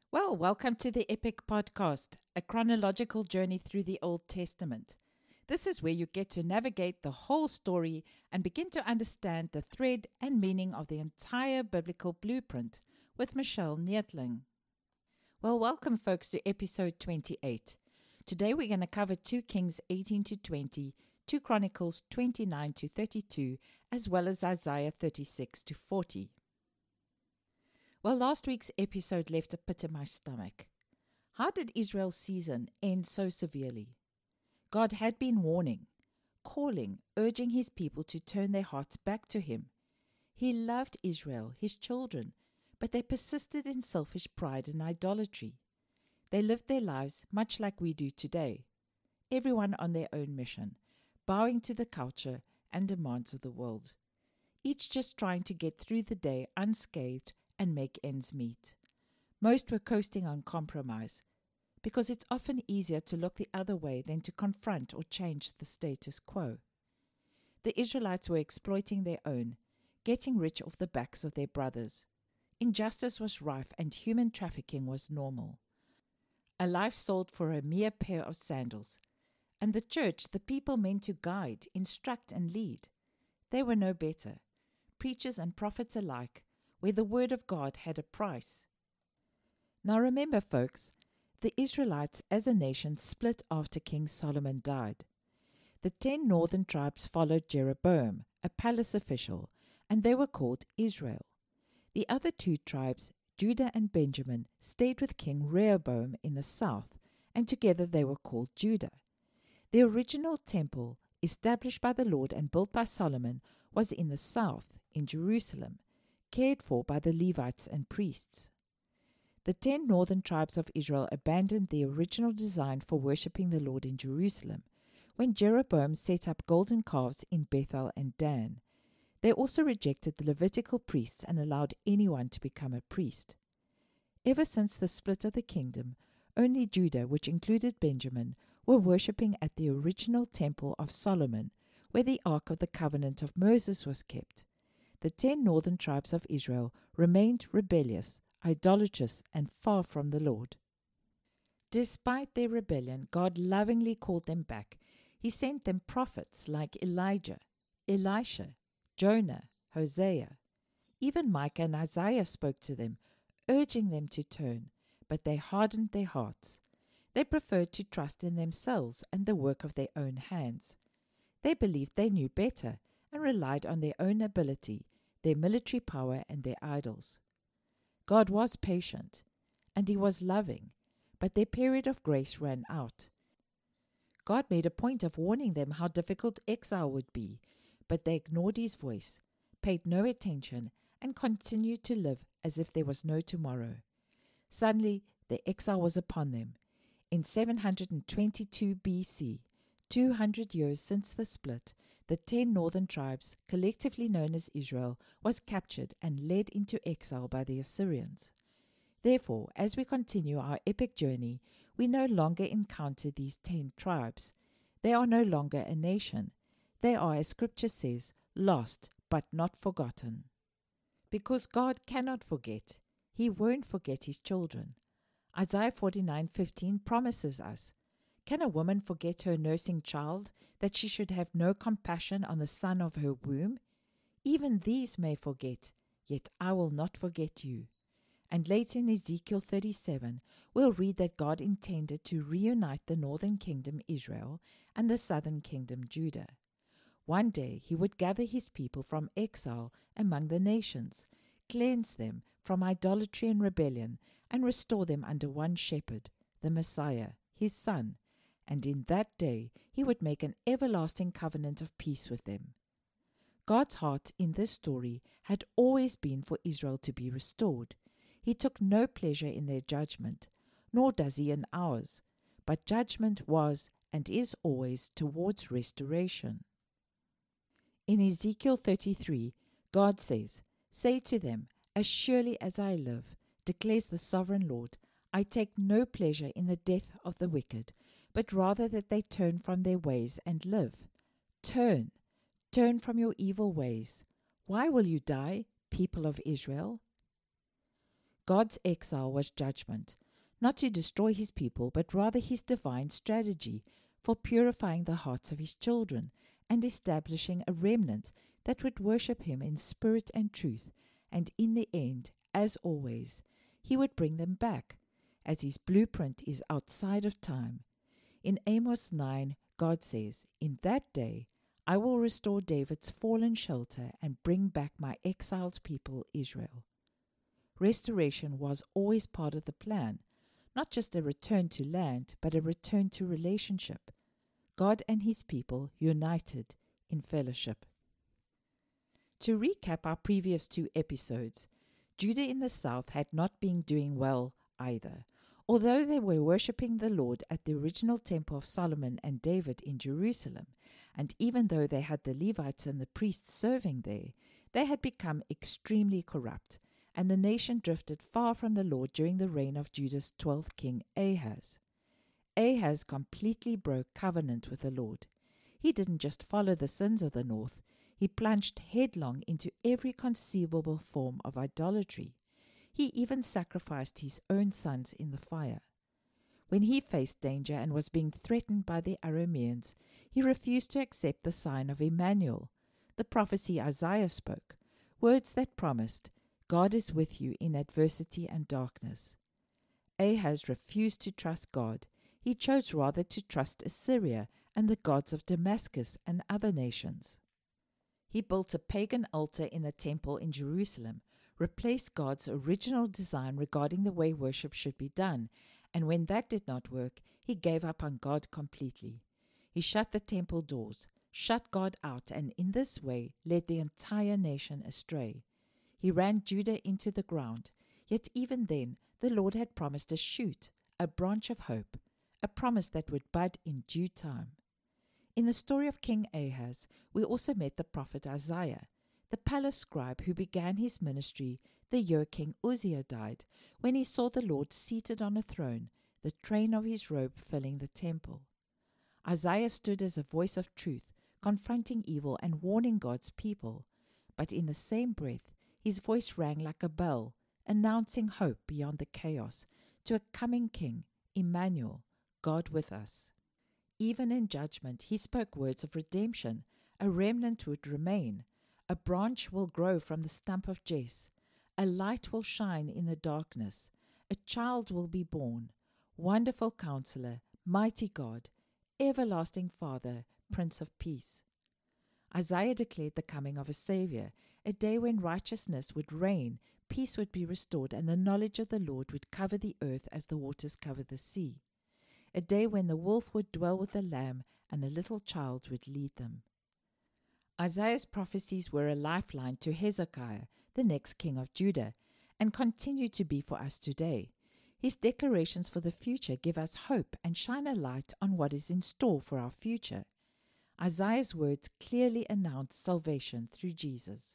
Well, welcome to the Epic Podcast, a chronological journey through the Old Testament. This is where you get to navigate the whole story and begin to understand the thread and meaning of the entire biblical blueprint with Michelle Neertling. Well, welcome, folks, to episode 28. Today we're going to cover 2 Kings 18 to 20, 2 Chronicles 29 to 32, as well as Isaiah 36 to 40. Well, last week's episode left a pit in my stomach. How did Israel's season end so severely? God had been warning, calling, urging his people to turn their hearts back to him. He loved Israel, his children, but they persisted in selfish pride and idolatry. They lived their lives much like we do today, everyone on their own mission, bowing to the culture and demands of the world, each just trying to get through the day unscathed and make ends meet. Most were coasting on compromise, because it's often easier to look the other way than to confront or change the status quo. The Israelites were exploiting their own, getting rich off the backs of their brothers. Injustice was rife and human trafficking was normal. A life sold for a mere pair of sandals. And the church, the people meant to guide, instruct, and lead, they were no better. Preachers and prophets alike, where the word of God had a price. Now remember, folks, the Israelites as a nation split after King Solomon died. The 10 northern tribes followed Jeroboam, a palace official, and they were called Israel. The other 2 tribes, Judah and Benjamin, stayed with King Rehoboam in the south, and together they were called Judah. The original temple, established by the Lord and built by Solomon, was in the south, in Jerusalem, cared for by the Levites and priests. The 10 northern tribes of Israel abandoned the original design for worshipping the Lord in Jerusalem when Jeroboam set up golden calves in Bethel and Dan. They also rejected the Levitical priests and allowed anyone to become a priest. Ever since the split of the kingdom, only Judah, which included Benjamin, were worshipping at the original temple of Solomon, where the Ark of the Covenant of Moses was kept. The 10 northern tribes of Israel remained rebellious, idolatrous, and far from the Lord. Despite their rebellion, God lovingly called them back. He sent them prophets like Elijah, Elisha, Jonah, Hosea. Even Micah and Isaiah spoke to them, urging them to turn, but they hardened their hearts. They preferred to trust in themselves and the work of their own hands. They believed they knew better and relied on their own ability, their military power, and their idols. God was patient, and he was loving, but their period of grace ran out. God made a point of warning them how difficult exile would be, but they ignored his voice, paid no attention, and continued to live as if there was no tomorrow. Suddenly, the exile was upon them. In 722 BC, 200 years since the split, the 10 northern tribes, collectively known as Israel, was captured and led into exile by the Assyrians. Therefore, as we continue our epic journey, we no longer encounter these 10 tribes. They are no longer a nation. They are, as Scripture says, lost but not forgotten. Because God cannot forget, he won't forget his children. Isaiah 49:15 promises us, "Can a woman forget her nursing child, that she should have no compassion on the son of her womb? Even these may forget, yet I will not forget you." And later in Ezekiel 37, we'll read that God intended to reunite the northern kingdom Israel and the southern kingdom Judah. One day he would gather his people from exile among the nations, cleanse them from idolatry and rebellion, and restore them under one shepherd, the Messiah, his son, and in that day he would make an everlasting covenant of peace with them. God's heart in this story had always been for Israel to be restored. He took no pleasure in their judgment, nor does he in ours, but judgment was and is always towards restoration. In Ezekiel 33, God says, "Say to them, as surely as I live, declares the sovereign Lord, I take no pleasure in the death of the wicked, but rather that they turn from their ways and live. Turn from your evil ways. Why will you die, people of Israel?" God's exile was judgment, not to destroy his people, but rather his divine strategy for purifying the hearts of his children and establishing a remnant that would worship him in spirit and truth, and in the end, as always, he would bring them back, as his blueprint is outside of time. In Amos 9, God says, "In that day I will restore David's fallen shelter and bring back my exiled people Israel." Restoration was always part of the plan, not just a return to land, but a return to relationship. God and his people united in fellowship. To recap our previous 2 episodes, Judah in the south had not been doing well either. Although they were worshipping the Lord at the original temple of Solomon and David in Jerusalem, and even though they had the Levites and the priests serving there, they had become extremely corrupt, and the nation drifted far from the Lord during the reign of Judah's 12th king Ahaz. Ahaz completely broke covenant with the Lord. He didn't just follow the sins of the north, he plunged headlong into every conceivable form of idolatry. He even sacrificed his own sons in the fire. When he faced danger and was being threatened by the Arameans, he refused to accept the sign of Emmanuel, the prophecy Isaiah spoke, words that promised, "God is with you in adversity and darkness." Ahaz refused to trust God. He chose rather to trust Assyria and the gods of Damascus and other nations. He built a pagan altar in the temple in Jerusalem, replaced God's original design regarding the way worship should be done, and when that did not work, he gave up on God completely. He shut the temple doors, shut God out, and in this way led the entire nation astray. He ran Judah into the ground, yet even then the Lord had promised a shoot, a branch of hope, a promise that would bud in due time. In the story of King Ahaz, we also met the prophet Isaiah, the palace scribe who began his ministry the year King Uzziah died, when he saw the Lord seated on a throne, the train of his robe filling the temple. Isaiah stood as a voice of truth, confronting evil and warning God's people, but in the same breath, his voice rang like a bell, announcing hope beyond the chaos to a coming king, Emmanuel, God with us. Even in judgment, he spoke words of redemption. A remnant would remain. A branch will grow from the stump of Jesse. A light will shine in the darkness. A child will be born. Wonderful Counselor, Mighty God, Everlasting Father, Prince of Peace. Isaiah declared the coming of a Savior, a day when righteousness would reign, peace would be restored, and the knowledge of the Lord would cover the earth as the waters cover the sea. A day when the wolf would dwell with the lamb and a little child would lead them. Isaiah's prophecies were a lifeline to Hezekiah, the next king of Judah, and continue to be for us today. His declarations for the future give us hope and shine a light on what is in store for our future. Isaiah's words clearly announce salvation through Jesus.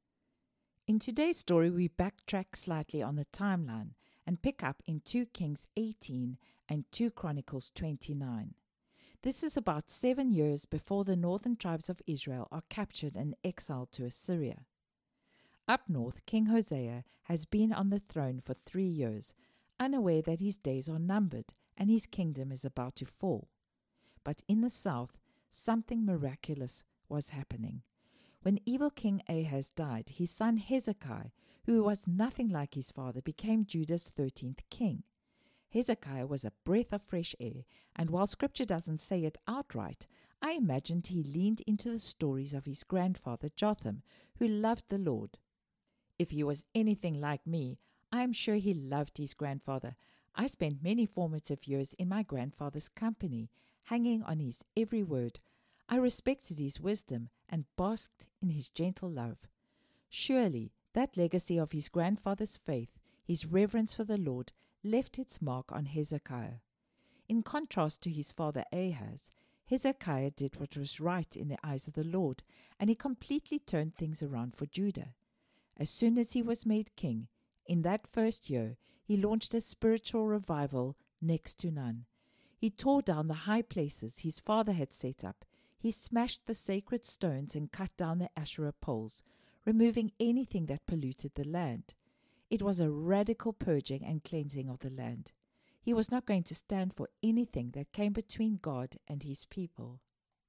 In today's story, we backtrack slightly on the timeline and pick up in 2 Kings 18 and 2 Chronicles 29. This is about 7 years before the northern tribes of Israel are captured and exiled to Assyria. Up north, King Hosea has been on the throne for 3 years, unaware that his days are numbered and his kingdom is about to fall. But in the south, something miraculous was happening. When evil King Ahaz died, his son Hezekiah, who was nothing like his father, became Judah's 13th king. Hezekiah was a breath of fresh air, and while Scripture doesn't say it outright, I imagined he leaned into the stories of his grandfather Jotham, who loved the Lord. If he was anything like me, I am sure he loved his grandfather. I spent many formative years in my grandfather's company, hanging on his every word. I respected his wisdom and basked in his gentle love. Surely that legacy of his grandfather's faith, his reverence for the Lord, left its mark on Hezekiah. In contrast to his father Ahaz, Hezekiah did what was right in the eyes of the Lord, and he completely turned things around for Judah. As soon as he was made king, in that first year, he launched a spiritual revival next to none. He tore down the high places his father had set up. He smashed the sacred stones and cut down the Asherah poles, removing anything that polluted the land. It was a radical purging and cleansing of the land. He was not going to stand for anything that came between God and his people.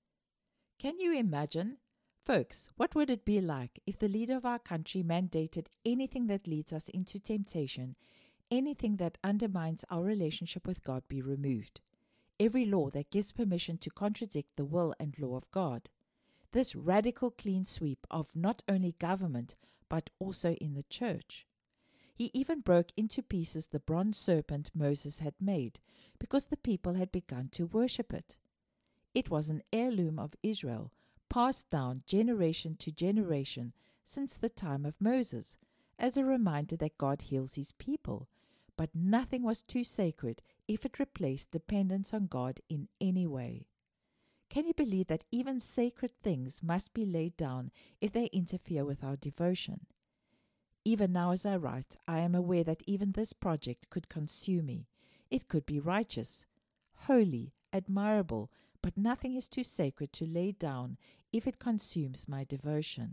Can you imagine? Folks, what would it be like if the leader of our country mandated anything that leads us into temptation, anything that undermines our relationship with God be removed? Every law that gives permission to contradict the will and law of God. This radical clean sweep of not only government, but also in the church. He even broke into pieces the bronze serpent Moses had made, because the people had begun to worship it. It was an heirloom of Israel, passed down generation to generation since the time of Moses, as a reminder that God heals his people, but nothing was too sacred if it replaced dependence on God in any way. Can you believe that even sacred things must be laid down if they interfere with our devotion? Even now as I write, I am aware that even this project could consume me. It could be righteous, holy, admirable, but nothing is too sacred to lay down if it consumes my devotion.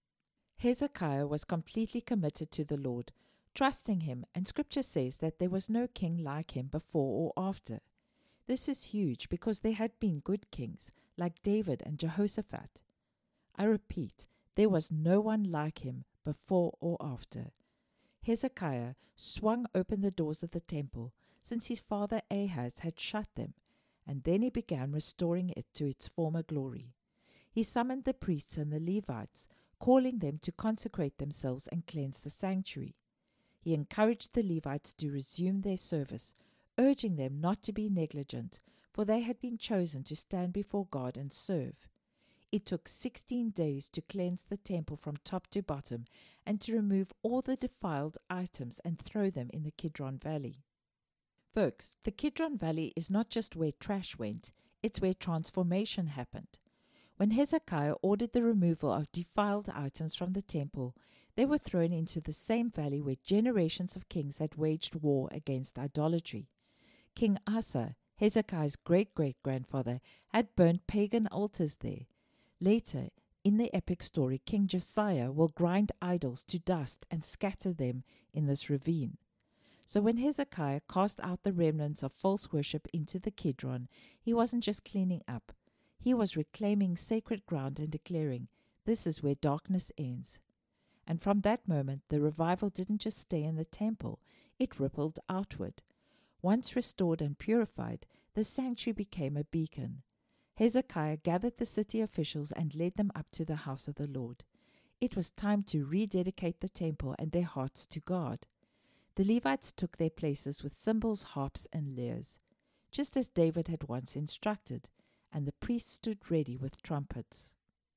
Hezekiah was completely committed to the Lord, trusting him, and Scripture says that there was no king like him before or after. This is huge because there had been good kings like David and Jehoshaphat. I repeat, there was no one like him before or after. Hezekiah swung open the doors of the temple, since his father Ahaz had shut them, and then he began restoring it to its former glory. He summoned the priests and the Levites, calling them to consecrate themselves and cleanse the sanctuary. He encouraged the Levites to resume their service, urging them not to be negligent, for they had been chosen to stand before God and serve. It took 16 days to cleanse the temple from top to bottom and to remove all the defiled items and throw them in the Kidron Valley. Folks, the Kidron Valley is not just where trash went, it's where transformation happened. When Hezekiah ordered the removal of defiled items from the temple, they were thrown into the same valley where generations of kings had waged war against idolatry. King Asa, Hezekiah's great-great-grandfather, had burnt pagan altars there. Later, in the epic story, King Josiah will grind idols to dust and scatter them in this ravine. So when Hezekiah cast out the remnants of false worship into the Kidron, he wasn't just cleaning up. He was reclaiming sacred ground and declaring, "This is where darkness ends." And from that moment, the revival didn't just stay in the temple, it rippled outward. Once restored and purified, the sanctuary became a beacon. Hezekiah gathered the city officials and led them up to the house of the Lord. It was time to rededicate the temple and their hearts to God. The Levites took their places with cymbals, harps, and lyres, just as David had once instructed, and the priests stood ready with trumpets.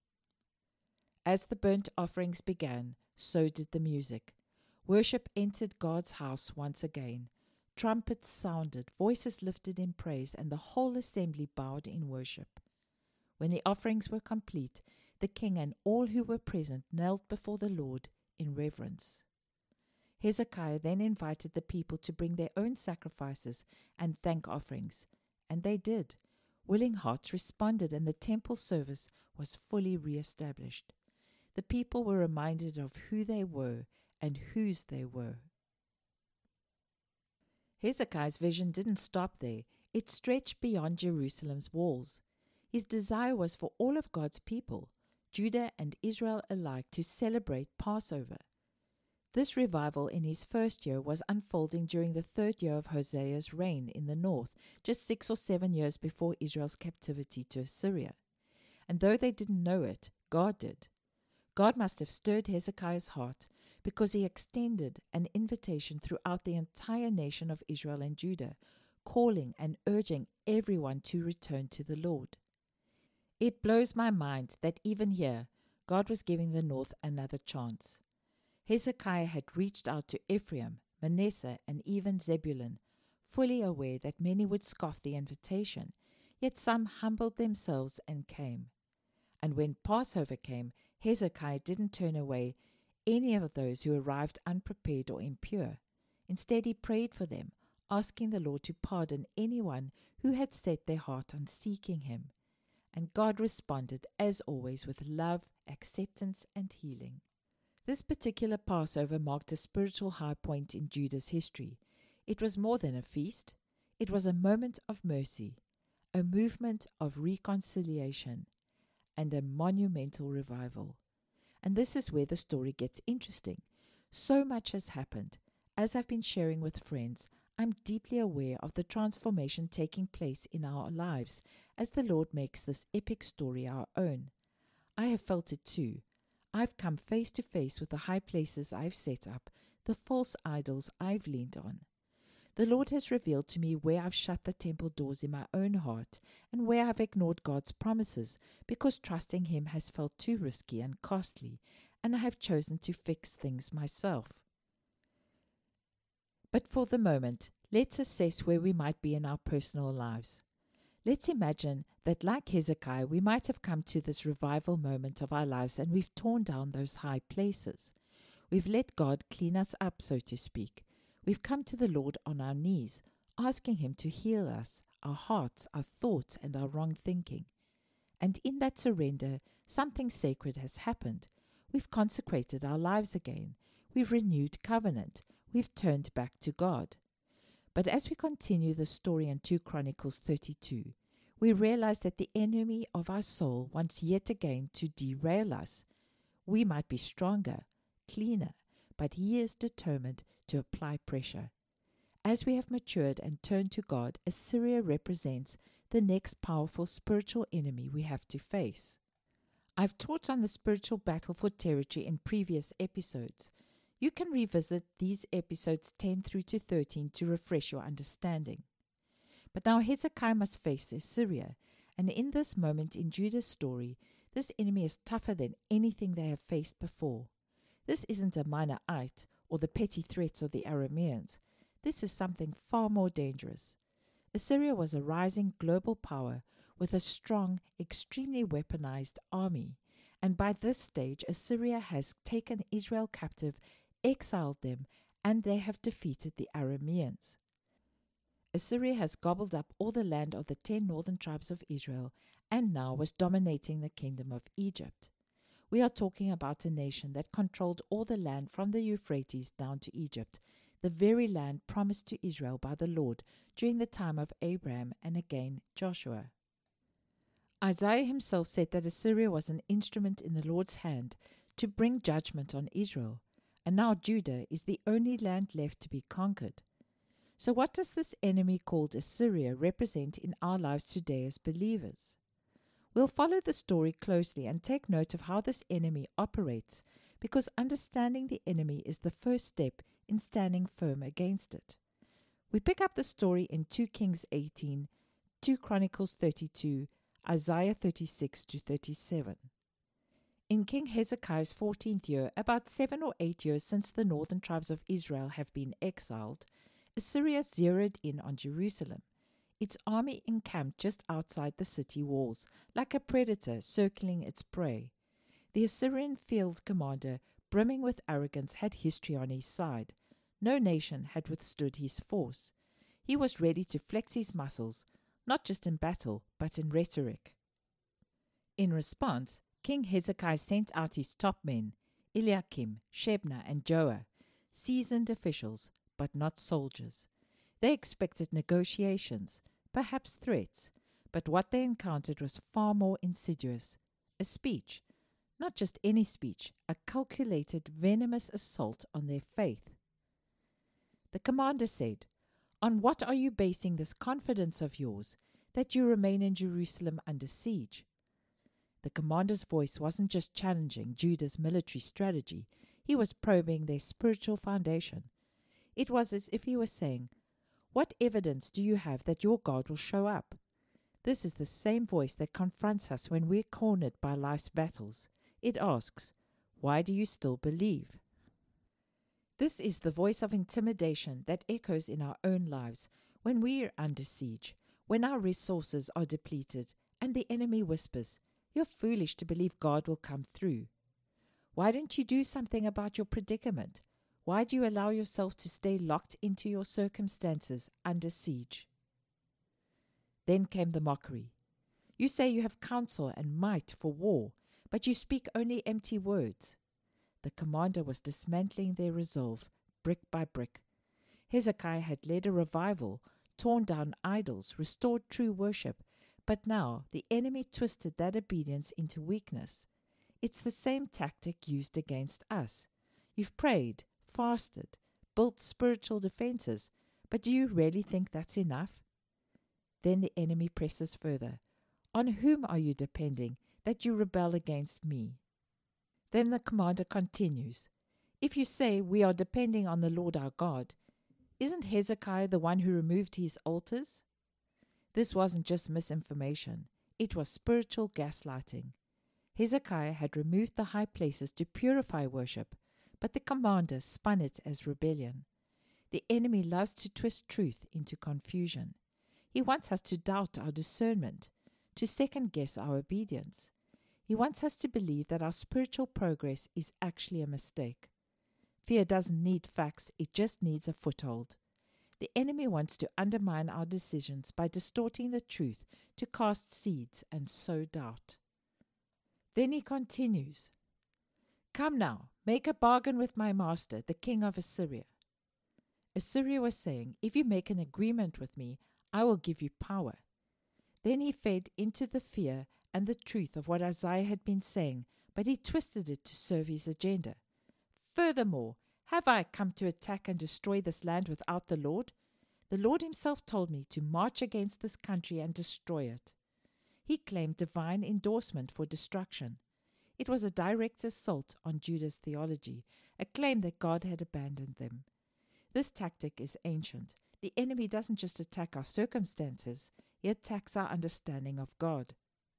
As the burnt offerings began, so did the music. Worship entered God's house once again. Trumpets sounded, voices lifted in praise, and the whole assembly bowed in worship. When the offerings were complete, the king and all who were present knelt before the Lord in reverence. Hezekiah then invited the people to bring their own sacrifices and thank offerings, and they did. Willing hearts responded, and the temple service was fully re-established. The people were reminded of who they were and whose they were. Hezekiah's vision didn't stop there. It stretched beyond Jerusalem's walls. His desire was for all of God's people, Judah and Israel alike, to celebrate Passover. This revival in his first year was unfolding during the 3rd year of Hosea's reign in the north, just 6 or 7 years before Israel's captivity to Assyria. And though they didn't know it, God did. God must have stirred Hezekiah's heart, because he extended an invitation throughout the entire nation of Israel and Judah, calling and urging everyone to return to the Lord. It blows my mind that even here, God was giving the north another chance. Hezekiah had reached out to Ephraim, Manasseh, and even Zebulun, fully aware that many would scoff the invitation, yet some humbled themselves and came. And when Passover came, Hezekiah didn't turn away any of those who arrived unprepared or impure. Instead, he prayed for them, asking the Lord to pardon anyone who had set their heart on seeking him. And God responded, as always, with love, acceptance, and healing. This particular Passover marked a spiritual high point in Judah's history. It was more than a feast. It was a moment of mercy, a movement of reconciliation, and a monumental revival. And this is where the story gets interesting. So much has happened. As I've been sharing with friends, I'm deeply aware of the transformation taking place in our lives as the Lord makes this epic story our own. I have felt it too. I've come face to face with the high places I've set up, the false idols I've leaned on. The Lord has revealed to me where I've shut the temple doors in my own heart and where I've ignored God's promises because trusting Him has felt too risky and costly, and I have chosen to fix things myself. But for the moment, let's assess where we might be in our personal lives. Let's imagine that, like Hezekiah, we might have come to this revival moment of our lives and we've torn down those high places. We've let God clean us up, so to speak. We've come to the Lord on our knees, asking Him to heal us, our hearts, our thoughts, and our wrong thinking. And in that surrender, something sacred has happened. We've consecrated our lives again. We've renewed covenant. We've turned back to God. But as we continue the story in 2 Chronicles 32, we realize that the enemy of our soul wants yet again to derail us. We might be stronger, cleaner, but he is determined to apply pressure. As we have matured and turned to God, Assyria represents the next powerful spiritual enemy we have to face. I've taught on the spiritual battle for territory in previous episodes. You can revisit these episodes 10 through to 13 to refresh your understanding. But now Hezekiah must face Assyria, and in this moment in Judah's story, this enemy is tougher than anything they have faced before. This isn't a minor ite or the petty threats of the Arameans. This is something far more dangerous. Assyria was a rising global power with a strong, extremely weaponized army, and by this stage Assyria has taken Israel captive, exiled them, and they have defeated the Arameans. Assyria has gobbled up all the land of the 10 northern tribes of Israel and now was dominating the kingdom of Egypt. We are talking about a nation that controlled all the land from the Euphrates down to Egypt, the very land promised to Israel by the Lord during the time of Abraham and again Joshua. Isaiah himself said that Assyria was an instrument in the Lord's hand to bring judgment on Israel, and now Judah is the only land left to be conquered. So what does this enemy called Assyria represent in our lives today as believers? We'll follow the story closely and take note of how this enemy operates, because understanding the enemy is the first step in standing firm against it. We pick up the story in 2 Kings 18, 2 Chronicles 32, Isaiah 36 to 37. In King Hezekiah's 14th year, about 7 or 8 years since the northern tribes of Israel have been exiled, Assyria zeroed in on Jerusalem. Its army encamped just outside the city walls, like a predator circling its prey. The Assyrian field commander, brimming with arrogance, had history on his side. No nation had withstood his force. He was ready to flex his muscles, not just in battle, but in rhetoric. In response, King Hezekiah sent out his top men, Eliakim, Shebna, and Joah, seasoned officials, but not soldiers. They expected negotiations, perhaps threats, but what they encountered was far more insidious. A speech, not just any speech, a calculated, venomous assault on their faith. The commander said, "On what are you basing this confidence of yours, that you remain in Jerusalem under siege?" The commander's voice wasn't just challenging Judah's military strategy, he was probing their spiritual foundation. It was as if he was saying, "What evidence do you have that your God will show up?" This is the same voice that confronts us when we're cornered by life's battles. It asks, "Why do you still believe?" This is the voice of intimidation that echoes in our own lives when we are under siege, when our resources are depleted, and the enemy whispers, "You're foolish to believe God will come through. Why don't you do something about your predicament? Why do you allow yourself to stay locked into your circumstances under siege?" Then came the mockery. "You say you have counsel and might for war, but you speak only empty words." the commander was dismantling their resolve, brick by brick. Hezekiah had led a revival, torn down idols, restored true worship, but now the enemy twisted that obedience into weakness. It's the same tactic used against us. You've prayed, fasted, built spiritual defenses, but do you really think that's enough? Then the enemy presses further. On whom are you depending that you rebel against me? Then the commander continues, if you say we are depending on the Lord our God, isn't Hezekiah the one who removed his altars? This wasn't just misinformation. It was spiritual gaslighting. Hezekiah had removed the high places to purify worship, but the commander spun it as rebellion. The enemy loves to twist truth into confusion. He wants us to doubt our discernment, to second-guess our obedience. He wants us to believe that our spiritual progress is actually a mistake. Fear doesn't need facts, it just needs a foothold. The enemy wants to undermine our decisions by distorting the truth to cast seeds and sow doubt. Then he continues, come now, make a bargain with my master, the king of Assyria. Assyria was saying, if you make an agreement with me, I will give you power. Then he fed into the fear and the truth of what Isaiah had been saying, but he twisted it to serve his agenda. Furthermore, have I come to attack and destroy this land without the Lord? The Lord himself told me to march against this country and destroy it. He claimed divine endorsement for destruction. It was a direct assault on Judah's theology, a claim that God had abandoned them. This tactic is ancient. The enemy doesn't just attack our circumstances, he attacks our understanding of God.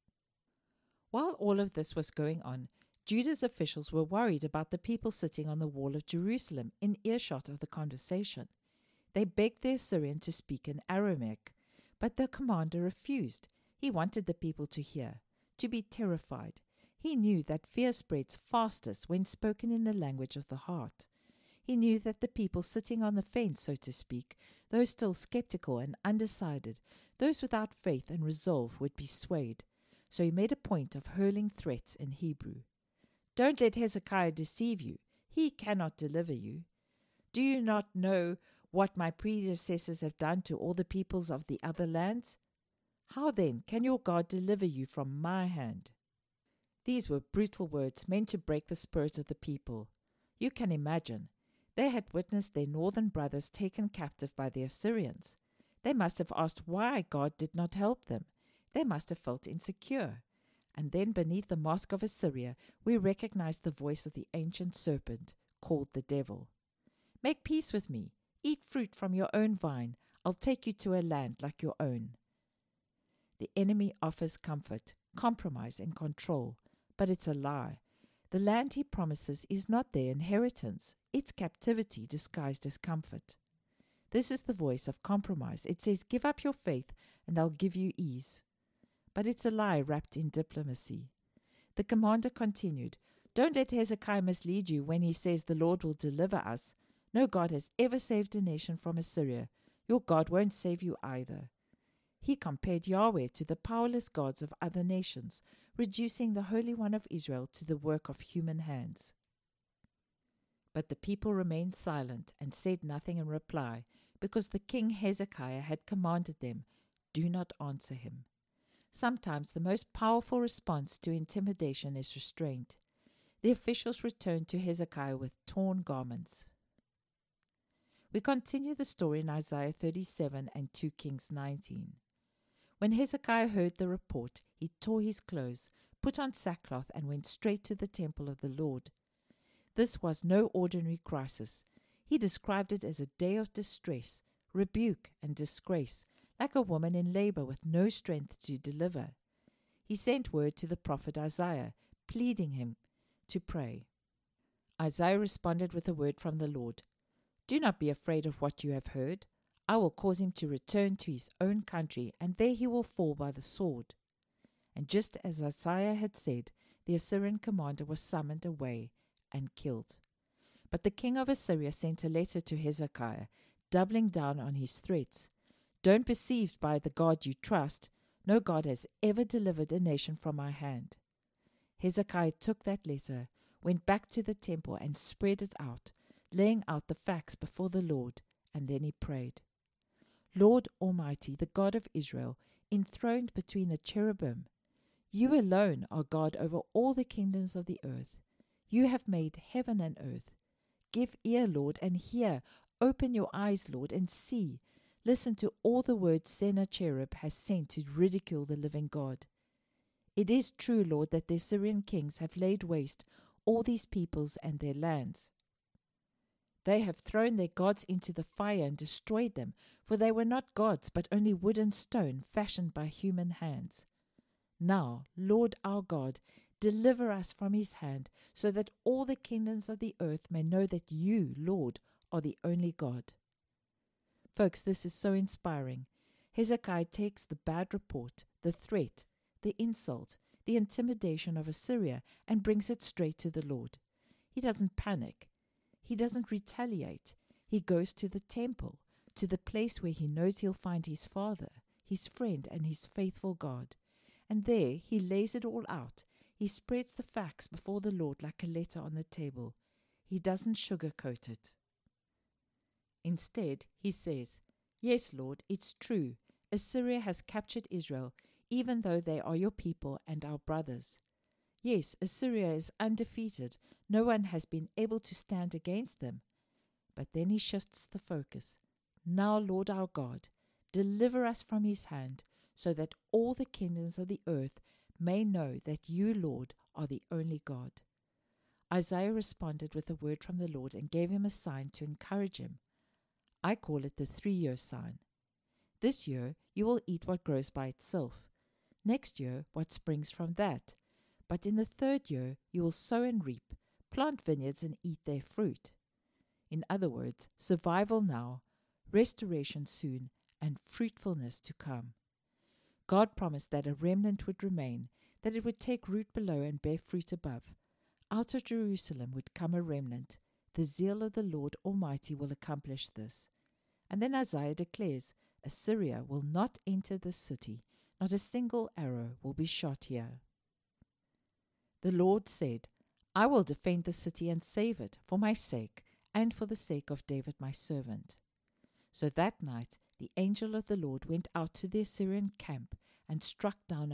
While all of this was going on, Judah's officials were worried about the people sitting on the wall of Jerusalem in earshot of the conversation. They begged the Assyrian to speak in Aramaic, but the commander refused. He wanted the people to hear, to be terrified. He knew that fear spreads fastest when spoken in the language of the heart. He knew that the people sitting on the fence, so to speak, those still skeptical and undecided, those without faith and resolve, would be swayed. So he made a point of hurling threats in Hebrew. Don't let Hezekiah deceive you. He cannot deliver you. Do you not know what my predecessors have done to all the peoples of the other lands? How then can your God deliver you from my hand? These were brutal words meant to break the spirit of the people. You can imagine. They had witnessed their northern brothers taken captive by the Assyrians. They must have asked why God did not help them. They must have felt insecure. And then beneath the mask of Assyria, we recognize the voice of the ancient serpent, called the devil. Make peace with me. Eat fruit from your own vine. I'll take you to a land like your own. The enemy offers comfort, compromise, and control, but it's a lie. The land he promises is not their inheritance. It's captivity disguised as comfort. This is the voice of compromise. It says, give up your faith and I'll give you ease. But it's a lie wrapped in diplomacy. The commander continued, don't let Hezekiah mislead you when he says the Lord will deliver us. No God has ever saved a nation from Assyria. Your God won't save you either. He compared Yahweh to the powerless gods of other nations, reducing the Holy One of Israel to the work of human hands. But the people remained silent and said nothing in reply, because the king Hezekiah had commanded them, do not answer him. Sometimes the most powerful response to intimidation is restraint. The officials returned to Hezekiah with torn garments. We continue the story in Isaiah 37 and 2 Kings 19. When Hezekiah heard the report, he tore his clothes, put on sackcloth, and went straight to the temple of the Lord. This was no ordinary crisis. He described it as a day of distress, rebuke, and disgrace, like a woman in labor with no strength to deliver. He sent word to the prophet Isaiah, pleading him to pray. Isaiah responded with a word from the Lord. Do not be afraid of what you have heard. I will cause him to return to his own country, and there he will fall by the sword. And just as Isaiah had said, the Assyrian commander was summoned away and killed. But the king of Assyria sent a letter to Hezekiah, doubling down on his threats. Don't be deceived by the God you trust. No God has ever delivered a nation from my hand. Hezekiah took that letter, went back to the temple and spread it out, laying out the facts before the Lord, and then he prayed. Lord Almighty, the God of Israel, enthroned between the cherubim, you alone are God over all the kingdoms of the earth. You have made heaven and earth. Give ear, Lord, and hear. Open your eyes, Lord, and see. Listen to all the words Sennacherib has sent to ridicule the living God. It is true, Lord, that the Assyrian kings have laid waste all these peoples and their lands. They have thrown their gods into the fire and destroyed them, for they were not gods, but only wood and stone fashioned by human hands. Now, Lord our God, deliver us from his hand, so that all the kingdoms of the earth may know that you, Lord, are the only God. Folks, this is so inspiring. Hezekiah takes the bad report, the threat, the insult, the intimidation of Assyria and brings it straight to the Lord. He doesn't panic. He doesn't retaliate. He goes to the temple, to the place where he knows he'll find his father, his friend, and his faithful God. And there he lays it all out. He spreads the facts before the Lord like a letter on the table. He doesn't sugarcoat it. Instead, he says, "Yes, Lord, it's true. Assyria has captured Israel, even though they are your people and our brothers. Yes, Assyria is undefeated. No one has been able to stand against them." But then he shifts the focus. "Now, Lord our God, deliver us from his hand, so that all the kingdoms of the earth may know that you, Lord, are the only God." Isaiah responded with a word from the Lord and gave him a sign to encourage him. I call it the 3-year sign. This year you will eat what grows by itself. Next year what springs from that. But in the 3rd year you will sow and reap, plant vineyards and eat their fruit. In other words, survival now, restoration soon, and fruitfulness to come. God promised that a remnant would remain, that it would take root below and bear fruit above. Out of Jerusalem would come a remnant. The zeal of the Lord Almighty will accomplish this. And then Isaiah declares, Assyria will not enter this city. Not a single arrow will be shot here. The Lord said, I will defend the city and save it, for my sake, and for the sake of David my servant. So that night the angel of the Lord went out to the Assyrian camp and struck down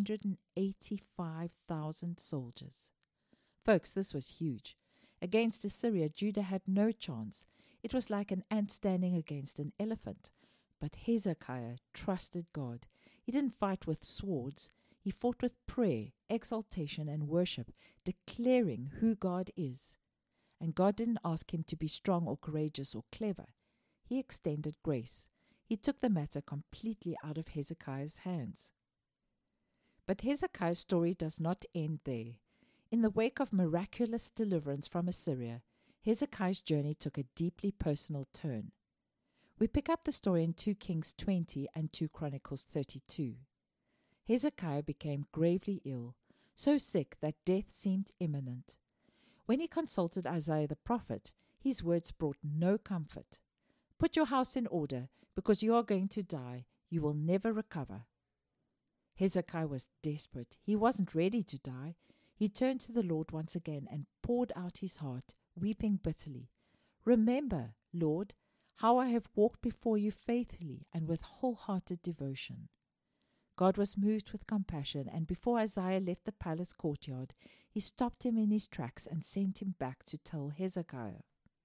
185,000 soldiers. Folks, this was huge. Against Assyria, Judah had no chance. It was like an ant standing against an elephant. But Hezekiah trusted God. He didn't fight with swords. He fought with prayer, exaltation, and worship, declaring who God is. And God didn't ask him to be strong or courageous or clever. He extended grace. He took the matter completely out of Hezekiah's hands. But Hezekiah's story does not end there. In the wake of miraculous deliverance from Assyria, Hezekiah's journey took a deeply personal turn. We pick up the story in 2 Kings 20 and 2 Chronicles 32. Hezekiah became gravely ill, so sick that death seemed imminent. When he consulted Isaiah the prophet, his words brought no comfort. Put your house in order, because you are going to die. You will never recover. Hezekiah was desperate. He wasn't ready to die. He turned to the Lord once again and poured out his heart, weeping bitterly. Remember, Lord, how I have walked before you faithfully and with wholehearted devotion. God was moved with compassion, and before Isaiah left the palace courtyard, he stopped him in his tracks and sent him back to tell Hezekiah,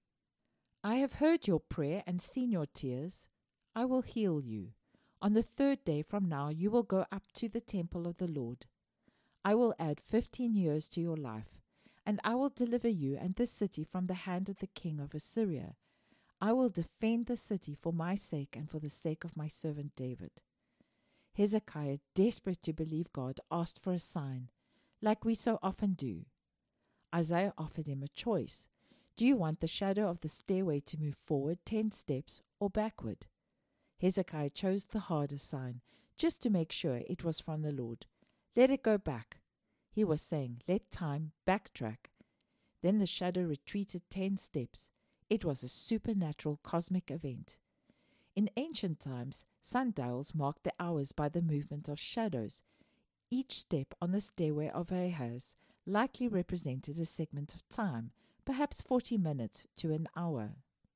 I have heard your prayer and seen your tears. I will heal you. On the 3rd day from now you will go up to the temple of the Lord. I will add 15 years to your life, and I will deliver you and this city from the hand of the king of Assyria. I will defend the city for my sake and for the sake of my servant David. Hezekiah, desperate to believe God, asked for a sign, like we so often do. Isaiah offered him a choice. Do you want the shadow of the stairway to move forward 10 steps or backward? Hezekiah chose the harder sign, just to make sure it was from the Lord. Let it go back. He was saying, let time backtrack. Then the shadow retreated 10 steps. It was a supernatural cosmic event. In ancient times, sundials marked the hours by the movement of shadows. Each step on the stairway of Ahaz likely represented a segment of time, perhaps 40 minutes to an hour.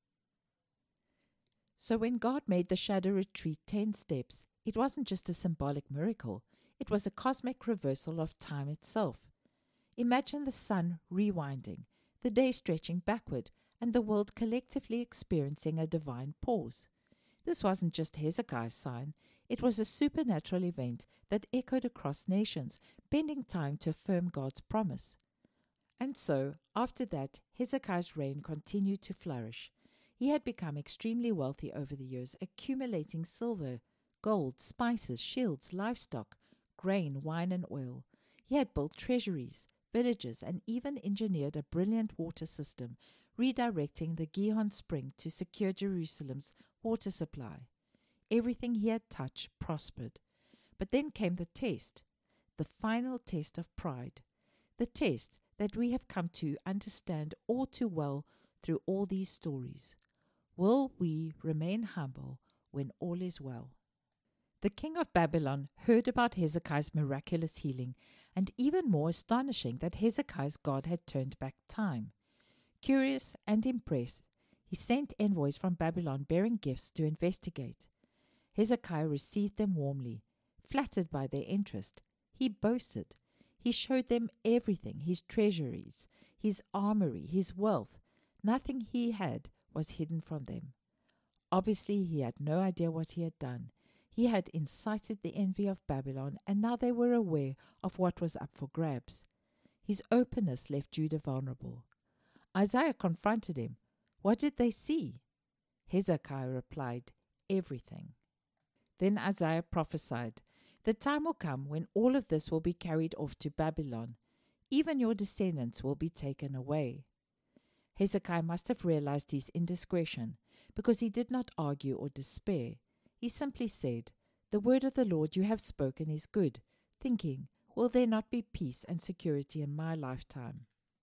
So when God made the shadow retreat 10 steps, it wasn't just a symbolic miracle, it was a cosmic reversal of time itself. Imagine the sun rewinding, the day stretching backward, and the world collectively experiencing a divine pause. This wasn't just Hezekiah's sign, it was a supernatural event that echoed across nations, bending time to affirm God's promise. And so, after that, Hezekiah's reign continued to flourish. He had become extremely wealthy over the years, accumulating silver, gold, spices, shields, livestock, grain, wine, and oil. He had built treasuries, villages, and even engineered a brilliant water system, redirecting the Gihon spring to secure Jerusalem's water supply. Everything he had touched prospered. But then came the test, the final test of pride, the test that we have come to understand all too well through all these stories. Will we remain humble when all is well? The king of Babylon heard about Hezekiah's miraculous healing, and even more astonishing that Hezekiah's God had turned back time. Curious and impressed, he sent envoys from Babylon bearing gifts to investigate. Hezekiah received them warmly. Flattered by their interest, he boasted. He showed them everything, his treasuries, his armory, his wealth. Nothing he had was hidden from them. Obviously, he had no idea what he had done. He had incited the envy of Babylon, and now they were aware of what was up for grabs. His openness left Judah vulnerable. Isaiah confronted him. What did they see? Hezekiah replied, everything. Then Isaiah prophesied, the time will come when all of this will be carried off to Babylon. Even your descendants will be taken away. Hezekiah must have realized his indiscretion, because he did not argue or despair. He simply said, the word of the Lord you have spoken is good, thinking, will there not be peace and security in my lifetime?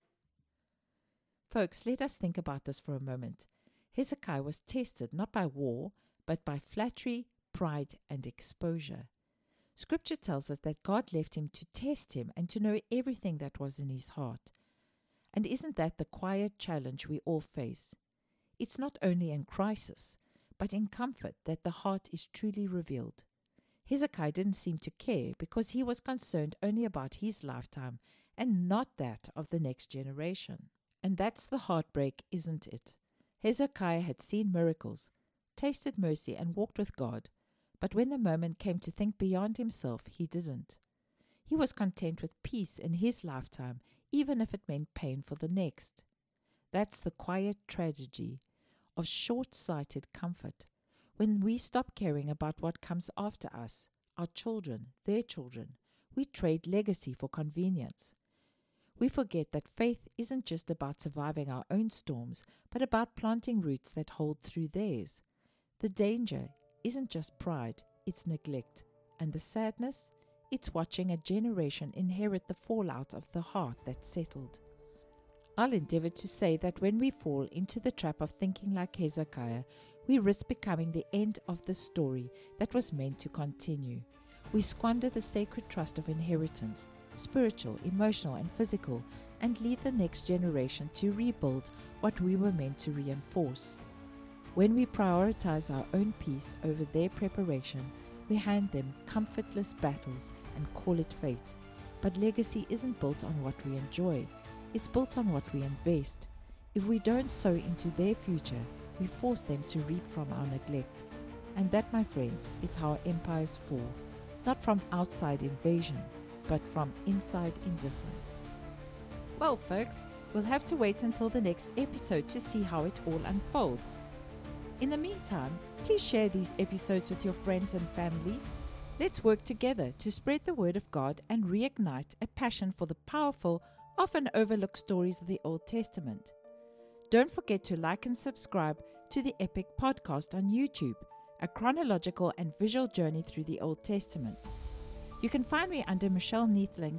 Folks, let us think about this for a moment. Hezekiah was tested not by war, but by flattery, pride, and exposure. Scripture tells us that God left him to test him and to know everything that was in his heart. And isn't that the quiet challenge we all face? It's not only in crisis, but in comfort that the heart is truly revealed. Hezekiah didn't seem to care because he was concerned only about his lifetime and not that of the next generation. And that's the heartbreak, isn't it? Hezekiah had seen miracles, tasted mercy, and walked with God. But when the moment came to think beyond himself, he didn't. He was content with peace in his lifetime, even if it meant pain for the next. That's the quiet tragedy of short-sighted comfort. When we stop caring about what comes after us, our children, their children, we trade legacy for convenience. We forget that faith isn't just about surviving our own storms, but about planting roots that hold through theirs. The danger isn't just pride, it's neglect. And the sadness, it's watching a generation inherit the fallout of the heart that settled. I'll endeavor to say that when we fall into the trap of thinking like Hezekiah, we risk becoming the end of the story that was meant to continue. We squander the sacred trust of inheritance, spiritual, emotional, and physical, and leave the next generation to rebuild what we were meant to reinforce. When we prioritize our own peace over their preparation, we hand them comfortless battles and call it fate. But legacy isn't built on what we enjoy. It's built on what we invest. If we don't sow into their future, we force them to reap from our neglect. And that, my friends, is how empires fall. Not from outside invasion, but from inside indifference. Well, folks, we'll have to wait until the next episode to see how it all unfolds. In the meantime, please share these episodes with your friends and family. Let's work together to spread the word of God and reignite a passion for the powerful, often overlooked stories of the Old Testament. Don't forget to like and subscribe to the Epic Podcast on YouTube, a chronological and visual journey through the Old Testament. You can find me under Michelle Neethling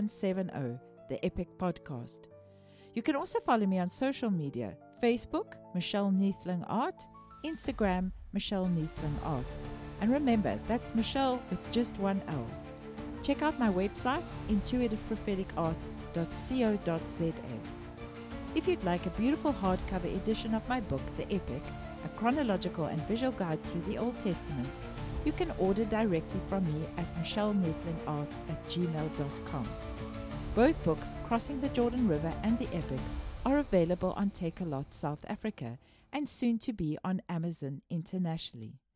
6170, the Epic Podcast. You can also follow me on social media, Facebook, Michelle Neethling Art, Instagram, Michelle Neethling Art. And remember, that's Michelle with just one L. Check out my website, Intuitive Prophetic Art, If you'd like a beautiful hardcover edition of my book, The Epic, a chronological and visual guide through the Old Testament, you can order directly from me at michellemetlingart@gmail.com. Both books, Crossing the Jordan River and The Epic, are available on Takealot South Africa and soon to be on Amazon internationally.